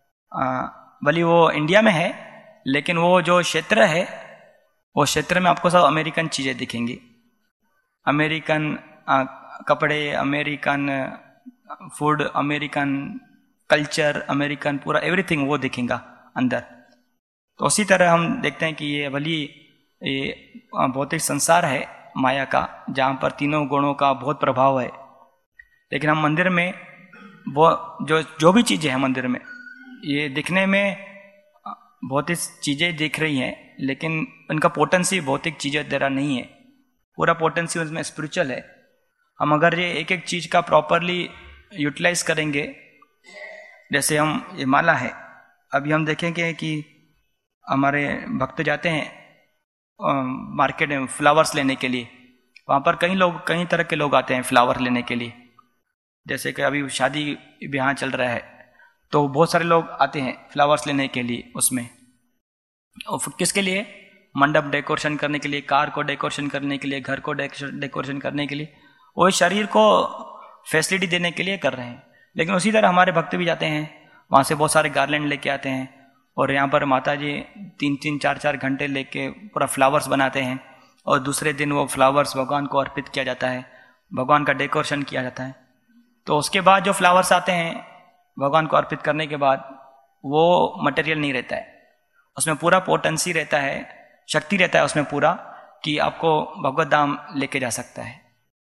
Speaker 1: भले वो इंडिया में है लेकिन वो जो क्षेत्र है, वो क्षेत्र में आपको सब अमेरिकन चीज़ें दिखेंगी, अमेरिकन कपड़े, American food, American culture, American पूरा एवरीथिंग वो दिखेगा अंदर। तो उसी तरह हम देखते हैं कि ये भली ये भौतिक संसार है माया का, जहाँ पर तीनों गुणों का बहुत प्रभाव है, लेकिन हम मंदिर में वो जो भी चीज़ें हैं मंदिर में, ये दिखने में भौतिक चीज़ें दिख रही हैं, लेकिन उनका पोटेंसी भौतिक चीज़ें तरह नहीं है, पूरा पोटेंसी उसमें स्पिरिचुअल है। हम अगर ये एक एक चीज़ का प्रॉपरली यूटिलाइज करेंगे, जैसे हम ये माला है, अभी हम देखेंगे कि हमारे भक्त जाते हैं मार्केट में फ्लावर्स लेने के लिए, वहाँ पर कई तरह के लोग आते हैं फ्लावर लेने के लिए। जैसे कि अभी शादी ब्याह चल रहा है तो बहुत सारे लोग आते हैं फ्लावर्स लेने के लिए, उसमें और किसके लिए, मंडप डेकोरेशन करने के लिए, कार को डेकोरेशन करने के लिए, घर को डेकोरेशन करने के लिए, वो शरीर को फैसिलिटी देने के लिए कर रहे हैं। लेकिन उसी तरह हमारे भक्त भी जाते हैं, वहाँ से बहुत सारे गार्लैंड लेके आते हैं और यहाँ पर माता जी 3-3, 4-4 घंटे लेके पूरा फ्लावर्स बनाते हैं और दूसरे दिन वो फ्लावर्स भगवान को अर्पित किया जाता है, भगवान का डेकोरेशन किया जाता है। तो उसके बाद जो फ्लावर्स आते हैं भगवान को अर्पित करने के बाद, वो मटेरियल नहीं रहता है, उसमें पूरा पोटेंसी रहता है, शक्ति रहता है उसमें पूरा, कि आपको भगवत धाम लेके जा सकता है।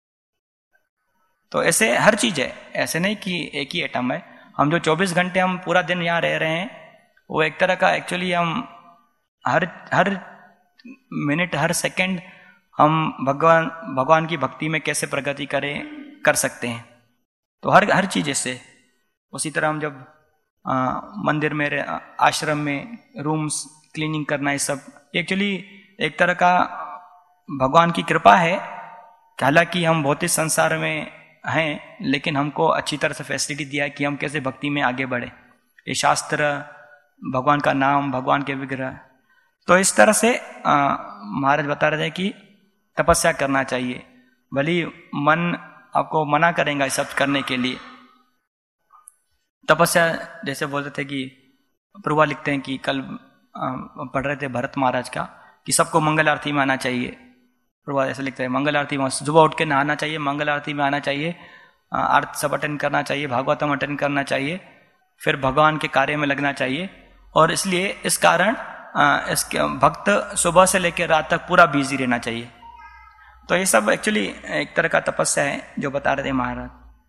Speaker 1: तो ऐसे हर चीज़ है, ऐसे नहीं कि एक ही एटम है। हम जो 24 घंटे हम पूरा दिन यहाँ रह रहे हैं, वो एक तरह का एक्चुअली हम हर मिनट, हर सेकंड हम भगवान की भक्ति में कैसे प्रगति कर सकते हैं। तो हर चीज़ ऐसे। उसी तरह हम जब मंदिर में, आश्रम में रूम्स क्लीनिंग करना, ये सब एक्चुअली एक तरह का भगवान की कृपा है। हालांकि हम भौतिक संसार में हैं, लेकिन हमको अच्छी तरह से फैसिलिटी दिया है कि हम कैसे भक्ति में आगे बढ़े। ये शास्त्र, भगवान का नाम, भगवान के विग्रह, तो इस तरह से महाराज बता रहे थे कि तपस्या करना चाहिए। भली मन आपको मना करेगा सब करने के लिए। तपस्या जैसे बोलते थे कि प्रभुपाद लिखते हैं कि कल पढ़ रहे थे भरत महाराज का कि सबको मंगल आरती में आना चाहिए। प्रभुपाद ऐसे लिखते हैं मंगल आरती में सुबह उठ के नहाना चाहिए, मंगल आरती में आना चाहिए, आरती सब अटेंड करना चाहिए, भागवतम अटेंड करना चाहिए, फिर भगवान के कार्य में लगना चाहिए। और इसलिए इस कारण इसके भक्त सुबह से लेकर रात तक पूरा बिजी रहना चाहिए। तो ये सब एक्चुअली एक तरह का तपस्या है जो बता रहे थे महाराज।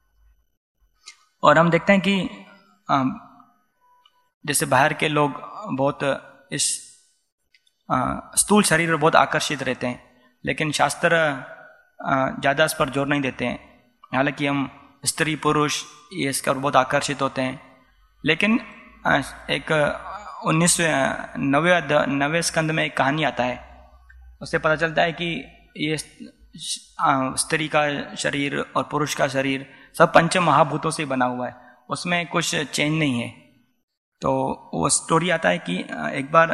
Speaker 1: और हम देखते हैं कि जैसे बाहर के लोग बहुत इस स्थूल शरीर पर बहुत आकर्षित रहते हैं, लेकिन शास्त्र ज़्यादा इस पर जोर नहीं देते हैं। हालांकि हम स्त्री पुरुष ये इसका बहुत आकर्षित होते हैं, लेकिन एक 1990 स्कंद में एक कहानी आता है, उससे पता चलता है कि ये स्त्री का शरीर और पुरुष का शरीर सब पंच महाभूतों से बना हुआ है, उसमें कुछ चेंज नहीं है। तो वो स्टोरी आता है कि एक बार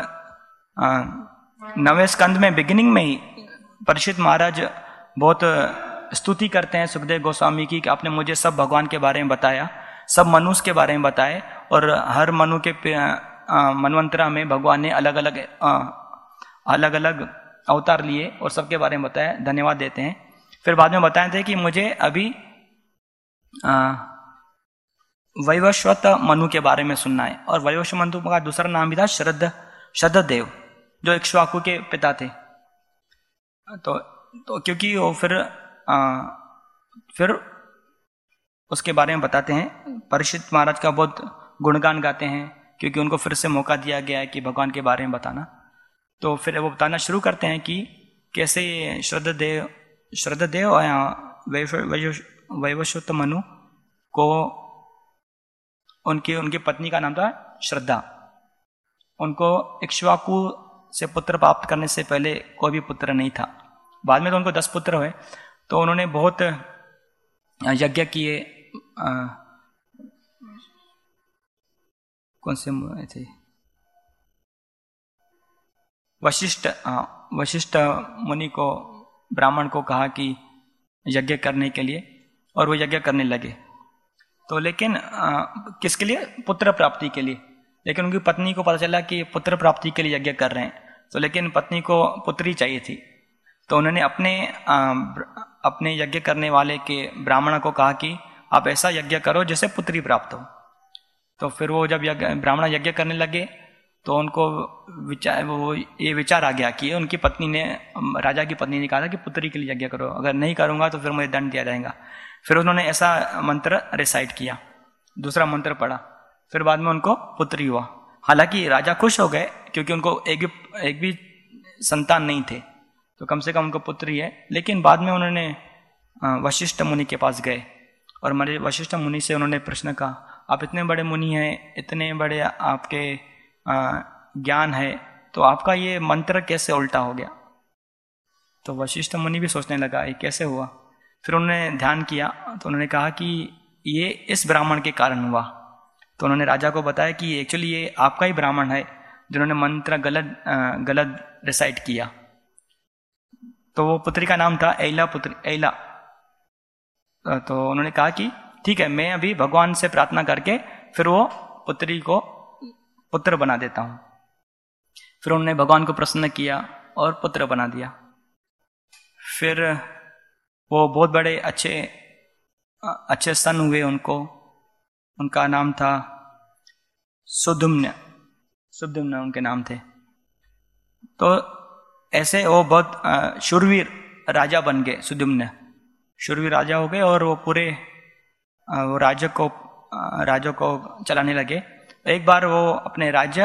Speaker 1: 9वें स्कंद में बिगिनिंग में ही परीक्षित महाराज बहुत स्तुति करते हैं सुखदेव गोस्वामी की कि आपने मुझे सब भगवान के बारे में बताया, सब मनुष्य के बारे में बताए, और हर मनु के मनवंतरा में भगवान ने अलग अलग अवतार लिए और सबके बारे में बताया, धन्यवाद देते हैं। फिर बाद में बताए थे कि मुझे अभी वैवस्वत मनु के बारे में सुनना है, और वैवस्वत मनु का दूसरा नाम भी था श्रद्धदेव, जो इक्ष्वाकु के पिता थे। तो क्योंकि वो फिर उसके बारे में बताते हैं। परीक्षित महाराज का बहुत गुणगान गाते हैं, क्योंकि उनको फिर से मौका दिया गया है कि भगवान के बारे में बताना। तो फिर वो बताना शुरू करते हैं कि कैसे श्रद्धदेव और वैवस्वत मनु को उनकी पत्नी का नाम था श्रद्धा। उनको इक्ष्वाकु से पुत्र प्राप्त करने से पहले कोई भी पुत्र नहीं था। बाद में तो उनको 10 पुत्र हुए। तो उन्होंने बहुत यज्ञ किए। कौन से थे? वशिष्ठ मुनि को, ब्राह्मण को कहा कि यज्ञ करने के लिए, और वो यज्ञ करने लगे। तो लेकिन किसके लिए? पुत्र प्राप्ति के लिए। लेकिन उनकी पत्नी को पता चला कि पुत्र प्राप्ति के लिए यज्ञ कर रहे हैं, तो लेकिन पत्नी को पुत्री चाहिए थी। तो उन्होंने अपने यज्ञ करने वाले के ब्राह्मण को कहा कि आप ऐसा यज्ञ करो जिससे पुत्री प्राप्त हो। तो फिर वो जब ब्राह्मण यज्ञ करने लगे तो उनको ये विचार आ गया कि उनकी पत्नी ने, राजा की पत्नी ने कहा था कि पुत्री के लिए यज्ञ करो, अगर नहीं करूंगा तो फिर मुझे दंड दिया जाएगा। फिर उन्होंने ऐसा मंत्र रिसाइट किया, दूसरा मंत्र पढ़ा, फिर बाद में उनको पुत्री हुआ। हालांकि राजा खुश हो गए, क्योंकि उनको एक भी संतान नहीं थे, तो कम से कम उनको पुत्री है। लेकिन बाद में उन्होंने वशिष्ठ मुनि के पास गए, और मेरे वशिष्ठ मुनि से उन्होंने प्रश्न कहा, आप इतने बड़े मुनि हैं, इतने बड़े आपके ज्ञान है, तो आपका ये मंत्र कैसे उल्टा हो गया? तो वशिष्ठ मुनि भी सोचने लगा ये कैसे हुआ। फिर उन्होंने ध्यान किया, तो उन्होंने कहा कि ये इस ब्राह्मण के कारण हुआ। तो उन्होंने राजा को बताया कि एक्चुअली ये आपका ही ब्राह्मण है जिन्होंने मंत्र गलत रिसाइट किया। तो वो पुत्री का नाम था ऐला। तो उन्होंने कहा कि ठीक है, मैं अभी भगवान से प्रार्थना करके फिर वो पुत्री को पुत्र बना देता हूं। फिर उन्होंने भगवान को प्रसन्न किया और पुत्र बना दिया। फिर वो बहुत बड़े अच्छे सन हुए उनको। उनका नाम था सुद्युम्न उनके नाम थे। तो ऐसे वो बहुत शूरवीर राजा बन गए। सुद्युम्न शूरवीर राजा हो गए, और वो पूरे वो राज्य को चलाने लगे। एक बार वो अपने राज्य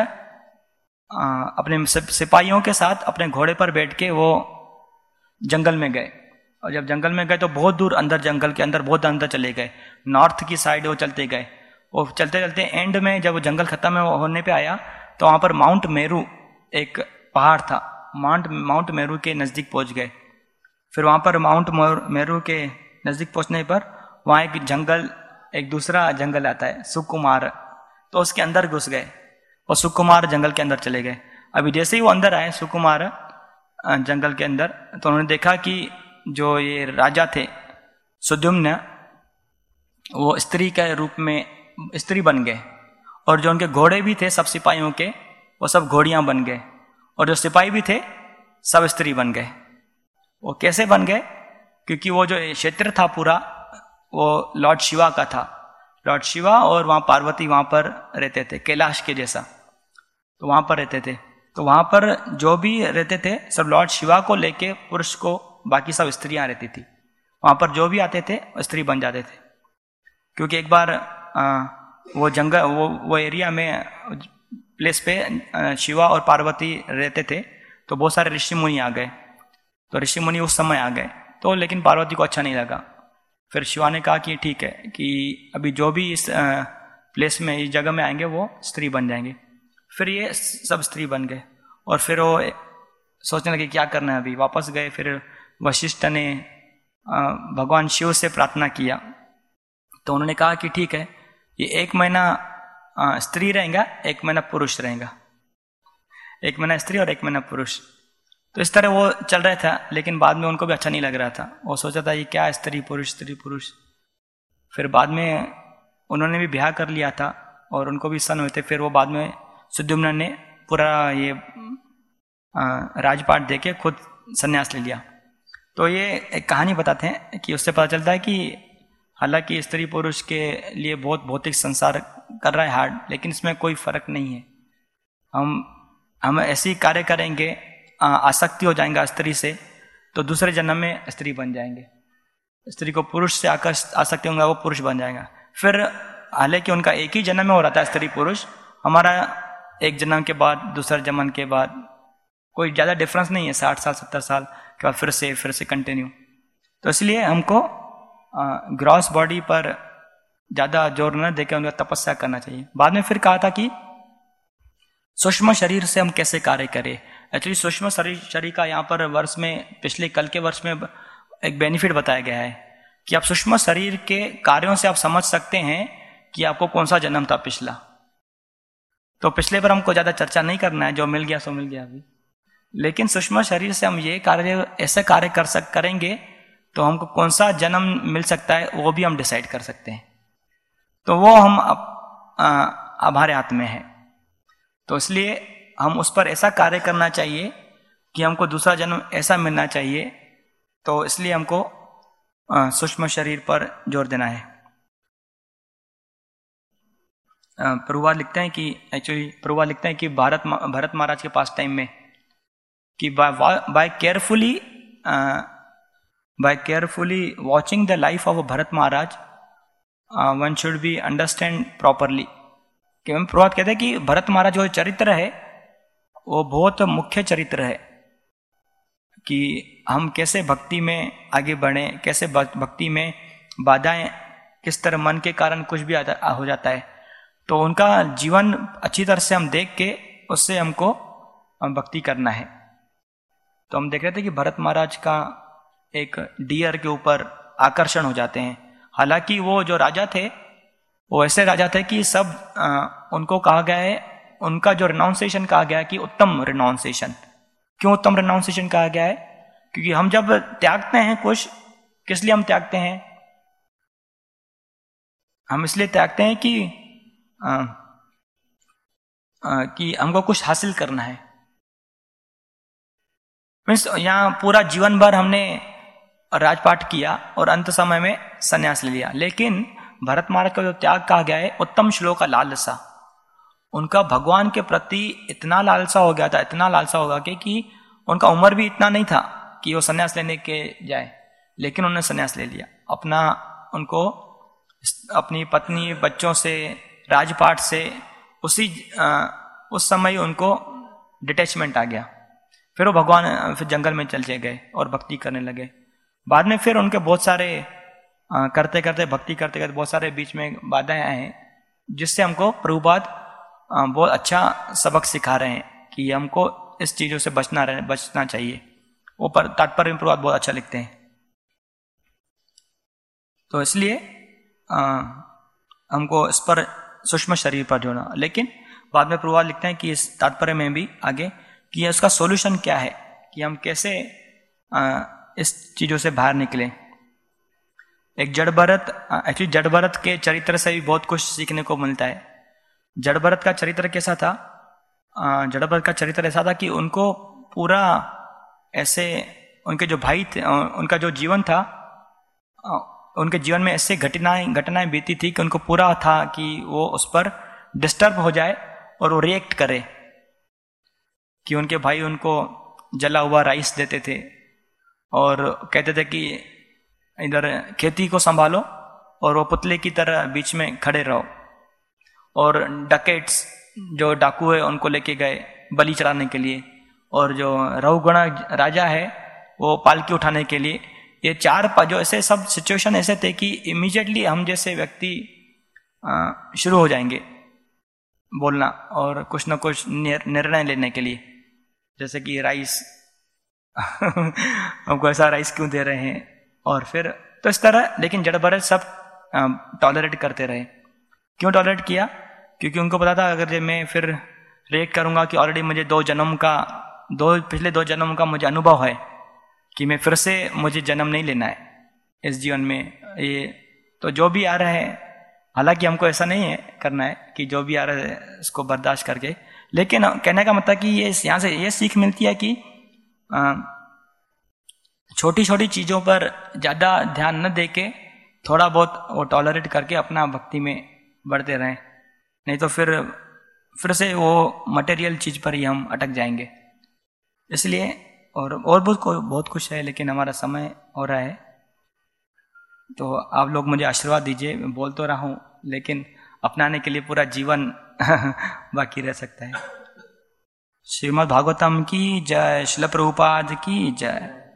Speaker 1: अपने सिपाहियों के साथ अपने घोड़े पर बैठ के वो जंगल में गए। और जब जंगल में गए तो बहुत दूर अंदर, जंगल के अंदर बहुत अंदर चले गए, नॉर्थ की साइड वो चलते गए। वो चलते चलते एंड में जब वो जंगल खत्म होने पे आया, तो वहां पर माउंट मेरू एक पहाड़ था। माउंट मेरू के नजदीक पहुंच गए। फिर वहां पर माउंट मेरू के नजदीक पहुंचने पर वहां एक दूसरा जंगल आता है, सुकुमार। तो उसके अंदर घुस गए और सुकुमार जंगल के अंदर चले गए। अभी जैसे ही वो अंदर आए सुकुमार जंगल के अंदर, तो उन्होंने देखा कि जो ये राजा थे सुद्युम्न, वो स्त्री के रूप में स्त्री बन गए। और जो उनके घोड़े भी थे सब सिपाहियों के, वो सब घोड़ियां बन गए। और जो सिपाही भी थे सब स्त्री बन गए। वो कैसे बन गए? क्योंकि वो जो क्षेत्र था पूरा वो लॉर्ड शिवा का था। लॉर्ड शिवा और वहां पार्वती वहां पर रहते थे, कैलाश के जैसा। तो वहां पर रहते थे। तो वहां पर जो भी रहते थे सब लॉर्ड शिवा को लेके पुरुष को, बाकी सब स्त्रियां रहती थी। वहां पर जो भी आते थे स्त्री बन जाते थे। क्योंकि एक बार वो जंगल वो एरिया में प्लेस पे शिवा और पार्वती रहते थे, तो बहुत सारे ऋषि मुनि आ गए। तो ऋषि मुनि उस समय आ गए, तो लेकिन पार्वती को अच्छा नहीं लगा। फिर शिवा ने कहा कि ठीक है कि अभी जो भी इस प्लेस में, इस जगह में आएंगे वो स्त्री बन जाएंगे। फिर ये सब स्त्री बन गए। और फिर वो सोचने लगे क्या करना है, अभी वापस गए। फिर वशिष्ठ ने भगवान शिव से प्रार्थना किया। तो उन्होंने कहा कि ठीक है, ये 1 महीना स्त्री रहेगा, 1 महीना पुरुष रहेगा। 1 महीना स्त्री और 1 महीना पुरुष। तो इस तरह वो चल रहा था। लेकिन बाद में उनको भी अच्छा नहीं लग रहा था। वो सोचा था ये क्या स्त्री पुरुष। फिर बाद में उन्होंने भी ब्याह कर लिया था और उनको भी सन हुए थे। फिर वो बाद में सुद्युम्न ने पूरा ये राजपाट देके खुद संन्यास ले लिया। तो ये एक कहानी बताते हैं कि उससे पता चलता है कि हालांकि स्त्री पुरुष के लिए बहुत भौतिक संसार कर रहा है हार्ड, लेकिन इसमें कोई फर्क नहीं है। हम ऐसी कार्य करेंगे, आसक्ति हो जाएगा स्त्री से, तो दूसरे जन्म में स्त्री बन जाएंगे। स्त्री को पुरुष से आसक्ति होगा, वो पुरुष बन जाएगा। फिर हालांकि उनका एक ही जन्म में हो रहा था स्त्री पुरुष, हमारा एक जन्म के बाद दूसरे जन्म के बाद कोई ज़्यादा डिफरेंस नहीं है, 60 साल 70 साल के बाद फिर से कंटिन्यू। तो इसलिए हमको ग्रॉस बॉडी पर ज़्यादा जोर न देकर उनका तपस्या करना चाहिए। बाद में फिर कहा था कि सूक्ष्म शरीर से हम कैसे कार्य करें। एक्चुअली सूक्ष्म शरीर का यहाँ पर वर्ष में, पिछले कल के वर्ष में एक बेनिफिट बताया गया है कि आप सूक्ष्म शरीर के कार्यों से आप समझ सकते हैं कि आपको कौन सा जन्म था पिछला। तो पिछले पर हमको ज़्यादा चर्चा नहीं करना है, जो मिल गया सो मिल गया अभी। लेकिन सूक्ष्म शरीर से हम ये कार्य, ऐसे कार्य करेंगे तो हमको कौन सा जन्म मिल सकता है वो भी हम डिसाइड कर सकते हैं। तो वो हम हमारे हाथ में है। तो इसलिए हम उस पर ऐसा कार्य करना चाहिए कि हमको दूसरा जन्म ऐसा मिलना चाहिए। तो इसलिए हमको सूक्ष्म शरीर पर जोर देना है। प्रभुपाद लिखते हैं कि भरत महाराज के पास टाइम में कि by carefully watching the life of Bharat Maharaj one should be understand properly. Prabhupada कहते हैं कि भरत महाराज जो चरित्र है वो बहुत मुख्य चरित्र है कि हम कैसे भक्ति में आगे बढ़ें, कैसे भक्ति में बाधाएं, किस तरह मन के कारण कुछ भी हो जाता है। तो उनका जीवन अच्छी तरह से हम देख के उससे हमको भक्ति करना है। तो हम देख रहे थे कि भरत महाराज का एक डियर के ऊपर आकर्षण हो जाते हैं। हालांकि वो जो राजा थे वो ऐसे राजा थे कि सब उनको कहा गया है, उनका जो रिनाउंसिएशन कहा गया है कि उत्तम रिनाउंसिएशन। क्यों उत्तम रिनाउंसिएशन कहा गया है? क्योंकि हम जब त्यागते हैं कुछ, किस लिए हम त्यागते हैं? हम इसलिए त्यागते हैं कि हमको कुछ हासिल करना है। मीन्स यहाँ पूरा जीवन भर हमने राजपाट किया और अंत समय में संन्यास ले लिया। लेकिन भरत महाराज का जो त्याग कहा गया है, उत्तम श्लोक का लालसा, उनका भगवान के प्रति इतना लालसा हो गया था, इतना लालसा होगा कि उनका उम्र भी इतना नहीं था कि वो संन्यास लेने के जाए, लेकिन उन्होंने संन्यास ले लिया। उनको अपनी पत्नी, बच्चों से, राजपाट से उस समय उनको डिटैचमेंट आ गया। फिर वो भगवान फिर जंगल में चले गए और भक्ति करने लगे। बाद में फिर उनके बहुत सारे भक्ति करते करते बहुत सारे बीच में बाधाएं आए, जिससे हमको प्रभुपाद बहुत अच्छा सबक सिखा रहे हैं कि हमको इस चीजों से बचना चाहिए। वो पर तात्पर्य में प्रभुपाद बहुत अच्छा लिखते हैं। तो इसलिए हमको इस पर सूक्ष्म शरीर पर जोड़ना। लेकिन बाद में प्रभुपाद लिखते हैं कि इस तात्पर्य में भी आगे कि उसका सॉल्यूशन क्या है, कि हम कैसे इस चीजों से बाहर निकले। एक जड़ भरत के चरित्र से भी बहुत कुछ सीखने को मिलता है। जड़ भरत का चरित्र कैसा था? जड़ भरत का चरित्र ऐसा था कि उनको पूरा ऐसे, उनके जो भाई थे, उनका जो जीवन था, उनके जीवन में ऐसे घटनाएं बीती थी कि उनको पूरा था कि वो उस पर डिस्टर्ब हो जाए और वो रिएक्ट करे। कि उनके भाई उनको जला हुआ राइस देते थे और कहते थे कि इधर खेती को संभालो, और वो पुतले की तरह बीच में खड़े रहो। और डकेट्स, जो डाकू है, उनको लेके गए बलि चढ़ाने के लिए, और जो रहुगुणा राजा है वो पालकी उठाने के लिए। ये जो ऐसे सब सिचुएशन ऐसे थे कि इमीडिएटली हम जैसे व्यक्ति शुरू हो जाएंगे बोलना और कुछ ना कुछ निर्णय लेने के लिए, जैसे कि राइस हमको ऐसा राइस क्यों दे रहे हैं, और फिर तो इस तरह। लेकिन जड़ भरत सब टॉलरेट करते रहे। क्यों टॉलरेट किया? क्योंकि उनको पता था अगर मैं फिर रिएक्ट करूंगा कि ऑलरेडी मुझे पिछले दो जन्म का मुझे अनुभव है कि मैं फिर से मुझे जन्म नहीं लेना है इस जीवन में। ये तो जो भी आ रहा है, हालांकि हमको ऐसा नहीं है करना है कि जो भी आ रहा है इसको बर्दाश्त करके, लेकिन कहने का मतलब कि ये यहाँ से ये सीख मिलती है कि छोटी छोटी चीज़ों पर ज़्यादा ध्यान न दे के थोड़ा बहुत वो टॉलरेट करके अपना भक्ति में बढ़ते रहें, नहीं तो फिर से वो मटेरियल चीज़ पर ही हम अटक जाएंगे। इसलिए और बहुत कुछ है, लेकिन हमारा समय हो रहा है, तो आप लोग मुझे आशीर्वाद दीजिए। मैं बोल तो रहा हूँ, लेकिन अपनाने के लिए पूरा जीवन बाकी रह सकता है। श्रीमद् भागवतम की जय, श्रील प्रभुपाद की जय।